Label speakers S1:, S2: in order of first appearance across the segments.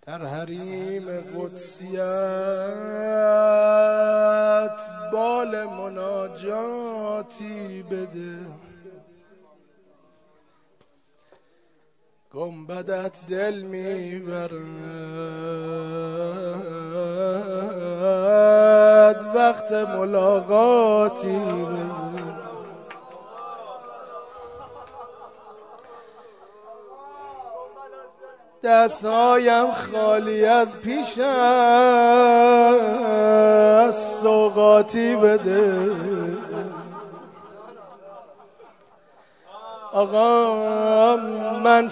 S1: در حریم قدسیت بال مناجاتی بده، گنبدت دل میبرد وقت ملاقاتی بده. دستهایم خالی از پیش است سوغاتی بده. آقا من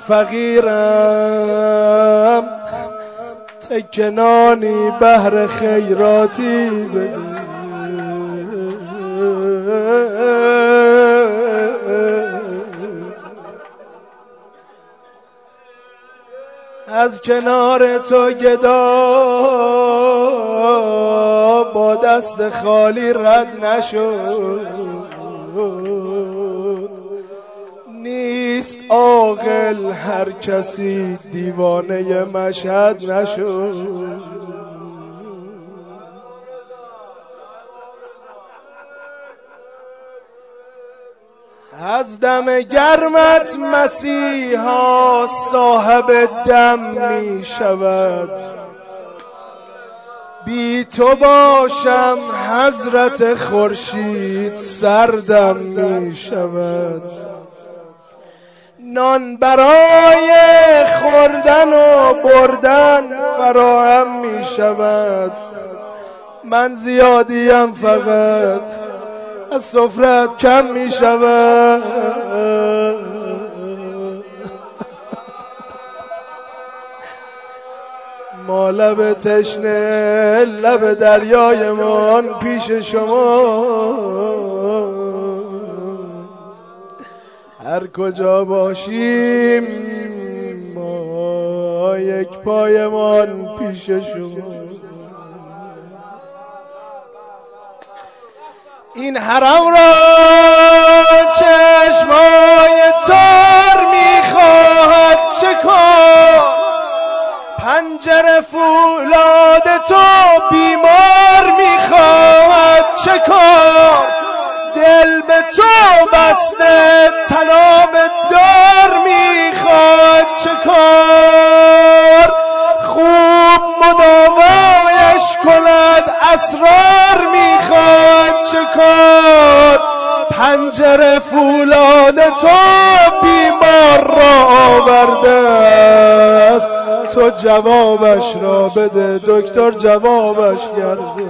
S1: فقیرم تکه نانی بهر خیراتی بده. از کنار تو گدا با دست خالی رد نشد، نیست عاقل هر کسی دیوانه مشهد نشد. از دم گرمت مسیحا صاحب دم می شود، بی تو باشم حضرت خورشید سردم می شود. نان برای خوردن و بردن فراهم می شود، من زیادیم فقط از سفرت کم می شود. ما لب تشنه لب دریای من پیش شما، هر کجا باشیم ما یک پایمان پیش شما. این حرم را چشمای تار میخواهد چکار، پنجره فولاد تو بیمار میخواهد چکار، دل به تو بسته طناب دار میخواهد چکار، خوب مداوایش کند اسرار میخواهد چکار، پنجره فولاد تو بیمار را آورده است، تو جوابش را بده دکتر جوابش کرده.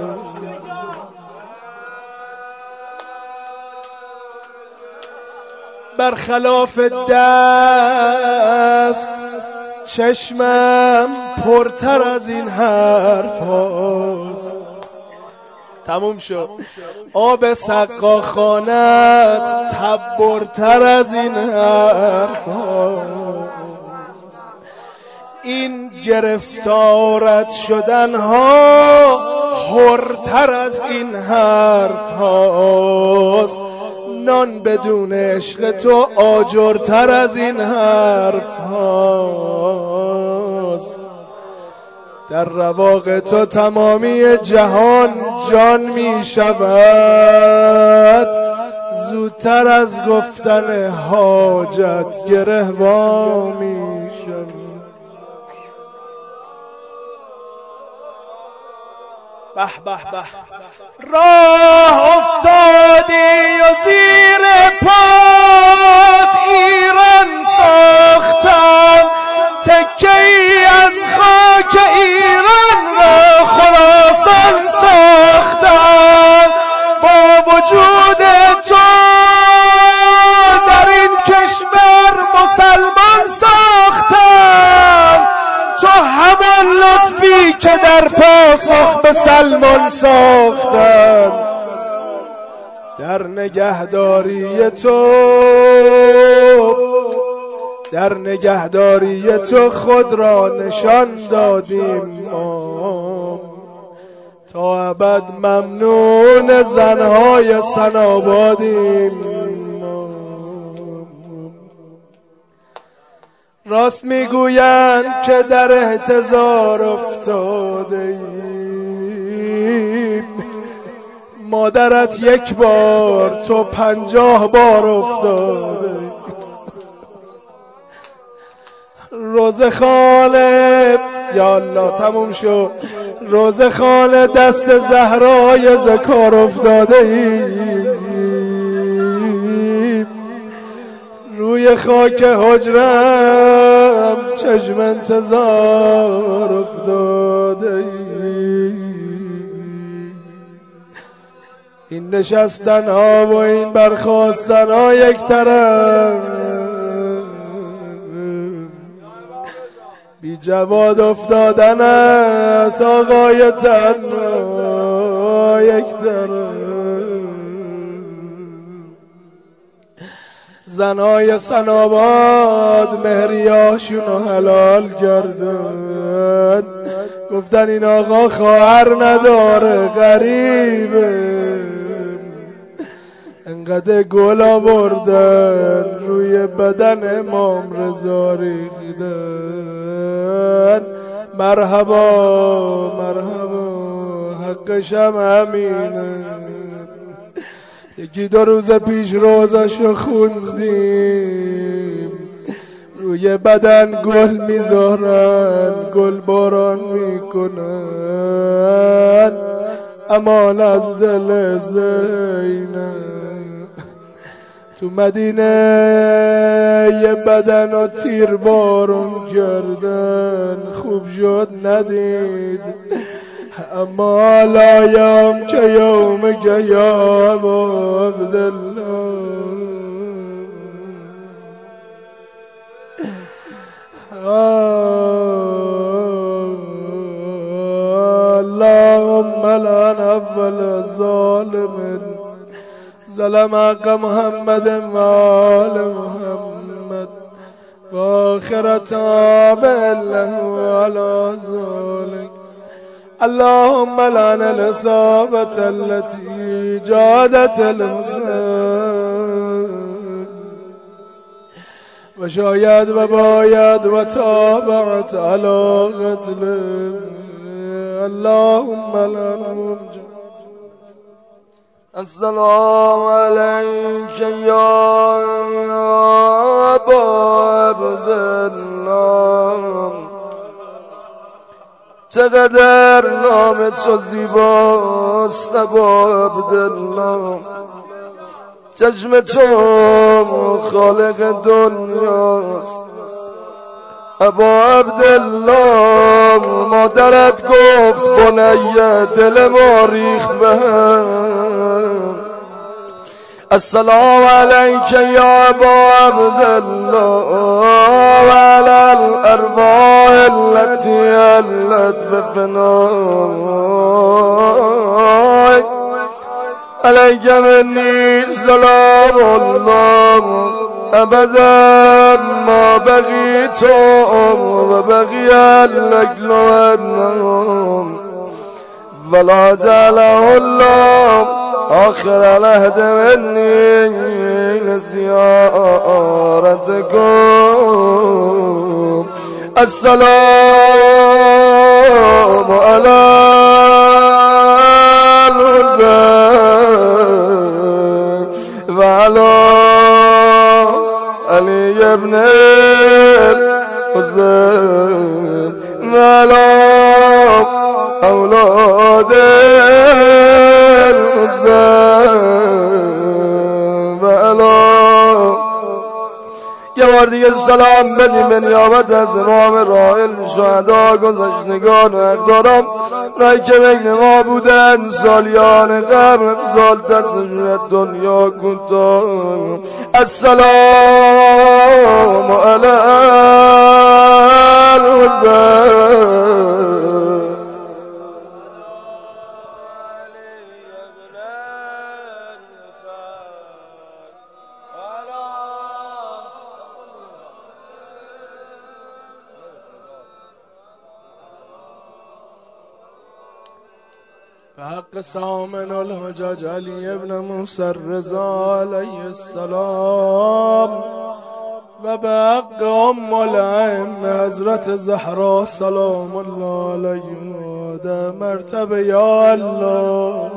S1: برخلاف دست چشمم پرتر از این حرف هاست، تموم شد. آب سقاخانت تبرتر از این حرف هاست، این گرفتارت شدن ها حرتر از این حرف هاست، نان بدون عشق تو آجرتر از این حرف هاست، در رواق تو تمامی جهان جان می شود، زودتر از گفتن حاجت گره‌وا می شود. به به به راه افتادی و زیر پات ایران ساختم، تکه‌ای از خاک ایران را خراسان ساختم، با وجود تو در این کشور مسلمان ساختم، تو همان لطفی که در پاسخ به سلمان ساختم، در نگهداری تو خود را نشان دادیم ما، تا ابد ممنون زنهای سنابادیم. راست میگویند که در احتضار افتاده ایم، مادرت یک بار تو 50 بار افتاده. روزه خاله یا الله تموم شد. روزه خاله دست زهرای ذکر افتاده ایم، روی خاک حجرم چشم انتظار افتاده ایم. این نشستن ها و این برخاستن ها یک طرف، بی جواد افتادنت آقای تنها یک طرف. زنای سناباد مهریاشونو حلال کردن، گفتن این آقا خواهر نداره غریبه. انقدر گل آوردن روی بدن امام رضا ریختن. مرحبا مرحبا حقشم همینه. یکی 2 روز پیش روزشو خوندیم، روی بدن گل میذارن، گل باران میکنن، امان از دل زینب. تو مدینه یه بدن و تیر بارون کردن، خوب شد ندید. اما لایم که یوم که یا ابا عبدالله. اللهم لعن اول الظالم ظلم حق محمد و آل محمد و آخر تاب الله وعلى ذلك. اللهم لعن الإصابة التي جادت الحسين و شاید و باید و تابعت على قتله. اللهم لعنهم.
S2: السلام عليك يا أبا عبد الله. چقدر نام تو زیباست ابا عبدالله. چشم تو خالق دنیاست ابا عبدالله. مادرت گفت بنیه دل ما ریخت بهم. السلام علیک یا ابا عبدالله و علی الارواح التي علت بفنائك. علیک منی سلام الله ابدا ما بقیت و بقی الاکل و النوم ولا جعله الله آخر العهد مني لزيارتكم. السلام على الحسين وعلى علي بن الحسين وعلى أولاد یه بار دیگه سلام بدیم به نیابت از امام رائل شهدا گذشتگان و اقدارم رای که بین ما بودن سالیان قبل افضال دستشون دنیا کنتم. السلام علی الحسین.
S1: بحق سامن الحجاج علی ابن موسی الرضا علیه السلام و به حق ام الائمه حضرت زهرا سلام الله علیها در مرتبه یا الله.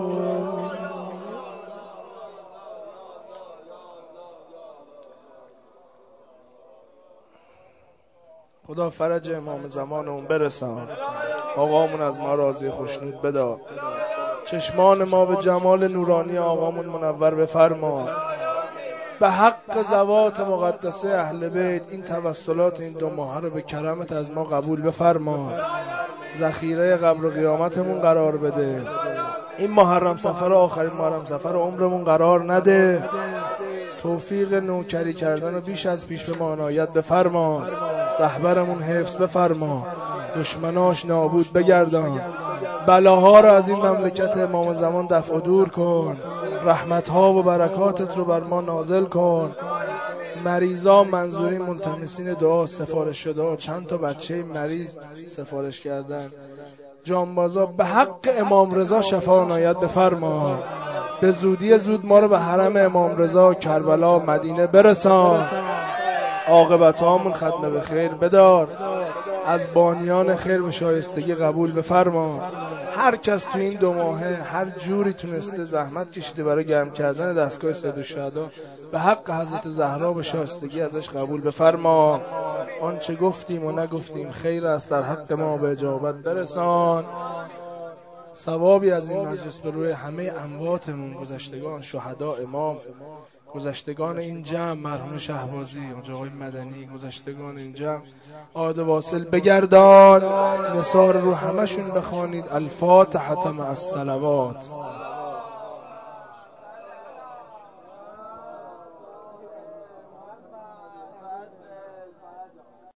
S1: خدا فرج امام زمانمون برسان. آقامون از ما راضی خوشنود بدار. چشمان ما به جمال نورانی آقامون منور بفرما. به حق ذوات مقدسه اهل بیت این توسلات این 2 ماه رو به کرمت از ما قبول بفرما. ذخیره قبر و قیامتمون قرار بده. این محرم سفر آخرین محرم سفر عمرمون قرار نده. توفیق نوکری کردن و بیش از پیش به ما عنایت بفرما. رهبرمون حفظ بفرما. دشمناش نابود بگردان. بلاها رو از این مملکت امام زمان دفع و دور کن. رحمتها و برکاتت رو بر ما نازل کن. مریضا منظورین ملتمسین دعا سفارش شده چند تا بچه مریض سفارش کردن. جانبازا به حق امام رضا شفا عنایت بفرما. به زودی زود ما رو به حرم امام رضا کربلا مدینه برسان. عاقبت هامون ختم به خیر بدار. از بانیان خیر به شایستگی قبول بفرما. هر کس تو این 2 ماهه هر جوری تونسته زحمت کشیده برای گرم کردن دستگاه سید الشهدا به حق حضرت زهرا به شایستگی ازش قبول بفرما. آنچه گفتیم و نگفتیم خیر است در حق ما به اجابت برسان. ثوابی از این مجلس به روی همه امواتمون، گذشتگان شهدا، امام، گذشتگان این جمع، مرحوم شهبازی، آقا آقای مدنی، گذشتگان این جمع عاد واصل بگردان. نثار رو همشون بخوانید. الفاتحه مع الصلوات.